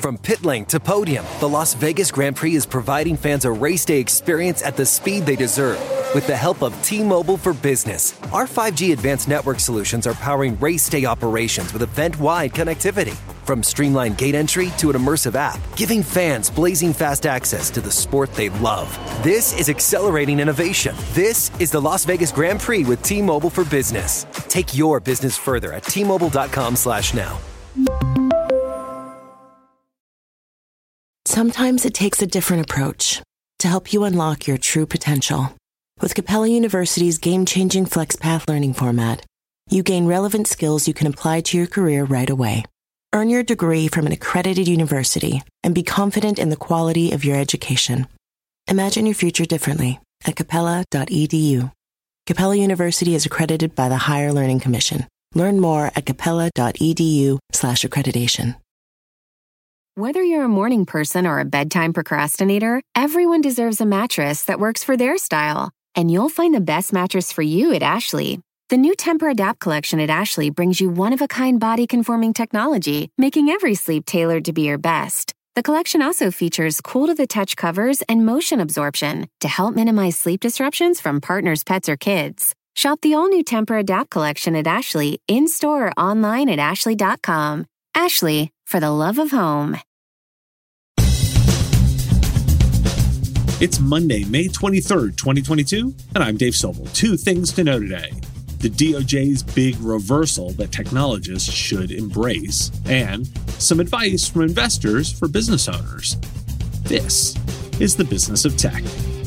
From pit lane to podium, the Las Vegas Grand Prix is providing fans a race day experience at the speed they deserve. With the help of T-Mobile for Business, our 5G advanced network solutions are powering race day operations with event-wide connectivity. From streamlined gate entry to an immersive app, giving fans blazing fast access to the sport they love. This is accelerating innovation. This is the Las Vegas Grand Prix with T-Mobile for Business. Take your business further at T-Mobile.com/now. Sometimes it takes a different approach to help you unlock your true potential. With Capella University's game-changing FlexPath learning format, you gain relevant skills you can apply to your career right away. Earn your degree from an accredited university and be confident in the quality of your education. Imagine your future differently at capella.edu. Capella University is accredited by the Higher Learning Commission. Learn more at capella.edu/accreditation. Whether you're a morning person or a bedtime procrastinator, everyone deserves a mattress that works for their style. And you'll find the best mattress for you at Ashley. The new Tempur-Adapt collection at Ashley brings you one-of-a-kind body-conforming technology, making every sleep tailored to be your best. The collection also features cool-to-the-touch covers and motion absorption to help minimize sleep disruptions from partners, pets, or kids. Shop the all-new Tempur-Adapt collection at Ashley, in-store or online at ashley.com. Ashley, for the love of home. It's Monday, May 23rd, 2022, and I'm Dave Sobel. Two things to know today. The DOJ's big reversal that technologists should embrace, and some advice from investors for business owners. This is the business of tech.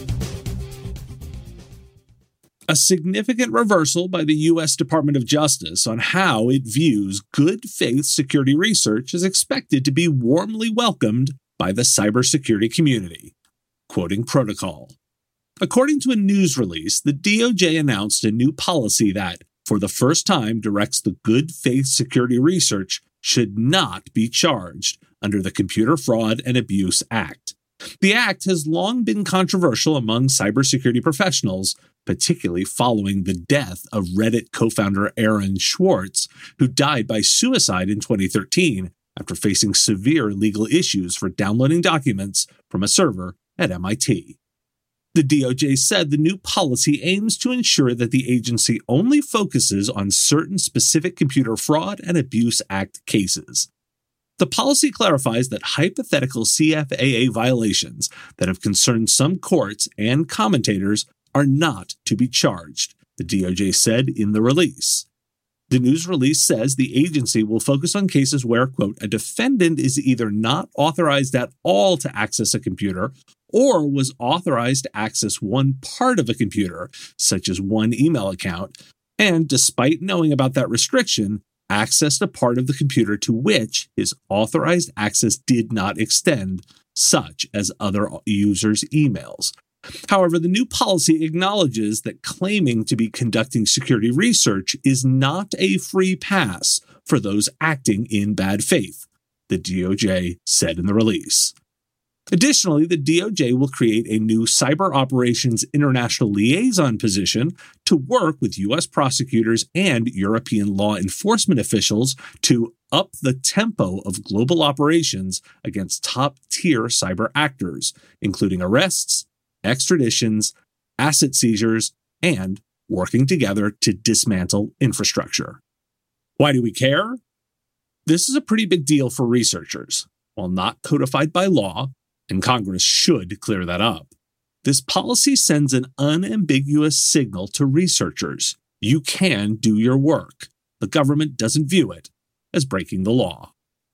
A significant reversal by the U.S. Department of Justice on how it views good faith security research is expected to be warmly welcomed by the cybersecurity community. Quoting Protocol. According to a news release, the DOJ announced a new policy that, for the first time, directs the good faith security research should not be charged under the Computer Fraud and Abuse Act. The act has long been controversial among cybersecurity professionals, particularly following the death of Reddit co-founder Aaron Swartz, who died by suicide in 2013 after facing severe legal issues for downloading documents from a server at MIT. The DOJ said the new policy aims to ensure that the agency only focuses on certain specific Computer Fraud and Abuse Act cases. The policy clarifies that hypothetical CFAA violations that have concerned some courts and commentators are not to be charged, the DOJ said in the release. The news release says the agency will focus on cases where, quote, a defendant is either not authorized at all to access a computer or was authorized to access one part of a computer, such as one email account, and despite knowing about that restriction, accessed a part of the computer to which his authorized access did not extend, such as other users' emails. However, the new policy acknowledges that claiming to be conducting security research is not a free pass for those acting in bad faith, the DOJ said in the release. Additionally, the DOJ will create a new Cyber Operations International Liaison position to work with U.S. prosecutors and European law enforcement officials to up the tempo of global operations against top-tier cyber actors, including arrests, extraditions, asset seizures, and working together to dismantle infrastructure. Why do we care? This is a pretty big deal for researchers. While not codified by law, and Congress should clear that up, this policy sends an unambiguous signal to researchers. You can do your work. The government doesn't view it as breaking the law.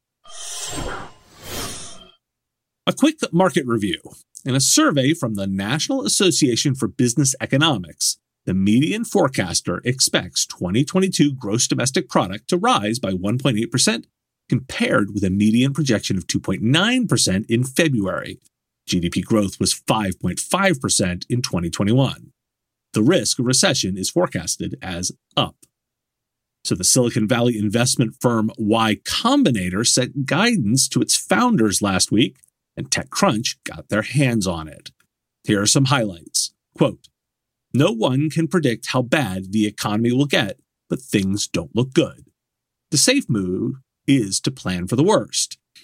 A quick market review. In a survey from the National Association for Business Economics, the median forecaster expects 2022 gross domestic product to rise by 1.8%, compared with a median projection of 2.9% in February. GDP growth was 5.5% in 2021. The risk of recession is forecasted as up. So the Silicon Valley investment firm Y Combinator sent guidance to its founders last week, and TechCrunch got their hands on it. Here are some highlights. Quote, no one can predict how bad the economy will get, but things don't look good. The safe move is to plan for the worst.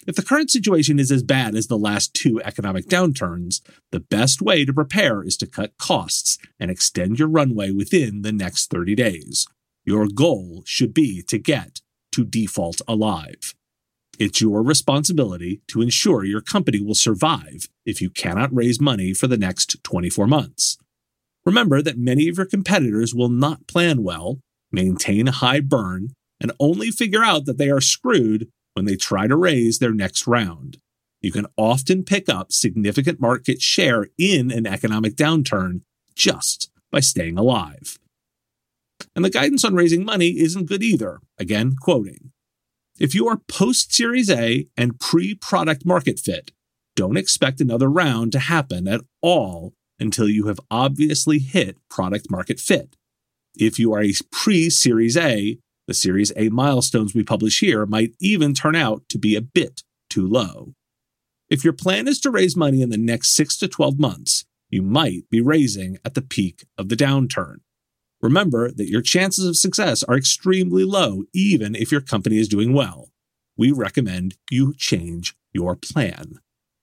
If the current situation is as bad as the last 2 economic downturns, the best way to prepare is to cut costs and extend your runway within the next 30 days. Your goal should be to get to default alive. It's your responsibility to ensure your company will survive if you cannot raise money for the next 24 months. Remember that many of your competitors will not plan well, maintain a high burn, and only figure out that they are screwed when they try to raise their next round. You can often pick up significant market share in an economic downturn just by staying alive. And the guidance on raising money isn't good either. Again, quoting, if you are post-Series A and pre-product market fit, don't expect another round to happen at all until you have obviously hit product market fit. If you are a pre-Series A, the Series A milestones we publish here might even turn out to be a bit too low. If your plan is to raise money in the next 6 to 12 months, you might be raising at the peak of the downturn. Remember that your chances of success are extremely low, even if your company is doing well. We recommend you change your plan.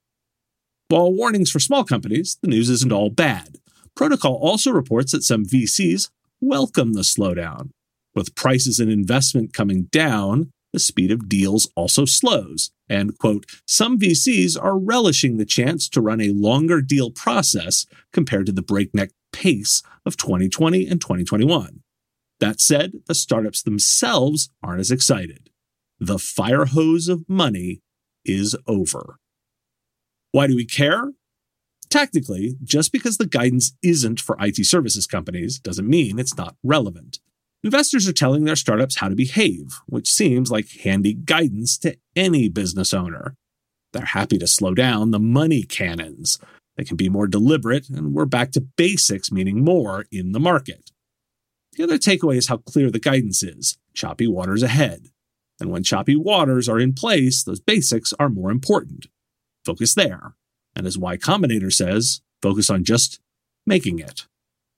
While warnings for small companies, the news isn't all bad. Protocol also reports that some VCs welcome the slowdown. With prices and investment coming down, the speed of deals also slows. And, quote, some VCs are relishing the chance to run a longer deal process compared to the breakneck pace of 2020 and 2021. That said, the startups themselves aren't as excited. The fire hose of money is over. Why do we care? Technically, just because the guidance isn't for IT services companies doesn't mean it's not relevant. Investors are telling their startups how to behave, which seems like handy guidance to any business owner. They're happy to slow down the money cannons. They can be more deliberate, and we're back to basics, meaning more in the market. The other takeaway is how clear the guidance is. Choppy waters ahead. And when choppy waters are in place, those basics are more important. Focus there. And as Y Combinator says, focus on just making it.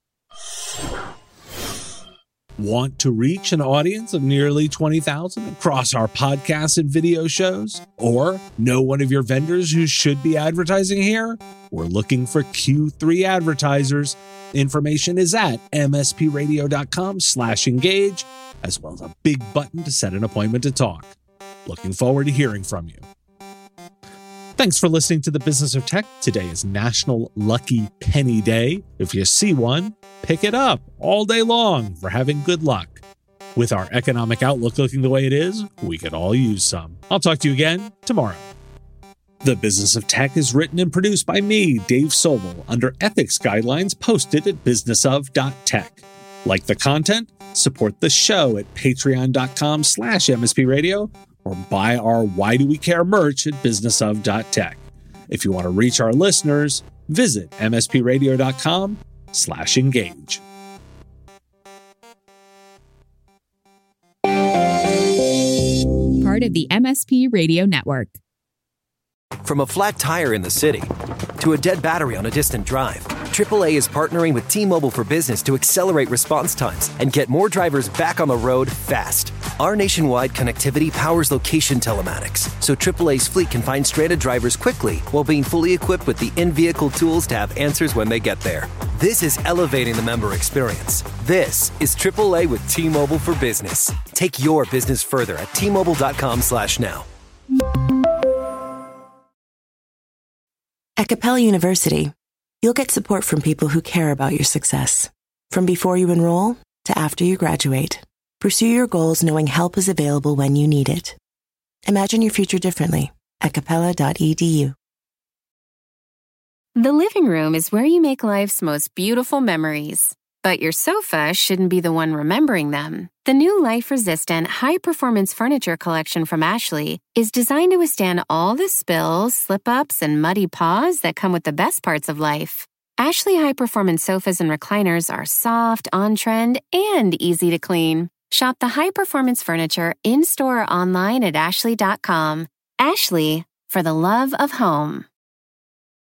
Want to reach an audience of nearly 20,000 across our podcasts and video shows? Or know one of your vendors who should be advertising here? We're looking for Q3 advertisers. Information is at mspradio.com/engage, as well as a big button to set an appointment to talk. Looking forward to hearing from you. Thanks for listening to The Business of Tech. Today is National Lucky Penny Day. If you see one, pick it up all day long for having good luck. With our economic outlook looking the way it is, we could all use some. I'll talk to you again tomorrow. The Business of Tech is written and produced by me, Dave Sobel, under ethics guidelines posted at businessof.tech. Like the content? Support the show at patreon.com/mspradio or buy our Why Do We Care merch at businessof.tech. If you want to reach our listeners, visit mspradio.com/engage. Part of the MSP Radio Network. From a flat tire in the city to a dead battery on a distant drive, AAA is partnering with T-Mobile for Business to accelerate response times and get more drivers back on the road fast. Our nationwide connectivity powers location telematics, so AAA's fleet can find stranded drivers quickly while being fully equipped with the in-vehicle tools to have answers when they get there. This is elevating the member experience. This is AAA with T-Mobile for Business. Take your business further at T-Mobile.com/now. At Capella University, you'll get support from people who care about your success. From before you enroll to after you graduate, pursue your goals knowing help is available when you need it. Imagine your future differently at capella.edu. The living room is where you make life's most beautiful memories. But your sofa shouldn't be the one remembering them. The new life-resistant, high-performance furniture collection from Ashley is designed to withstand all the spills, slip-ups, and muddy paws that come with the best parts of life. Ashley high-performance sofas and recliners are soft, on-trend, and easy to clean. Shop the high-performance furniture in-store or online at ashley.com. Ashley, for the love of home.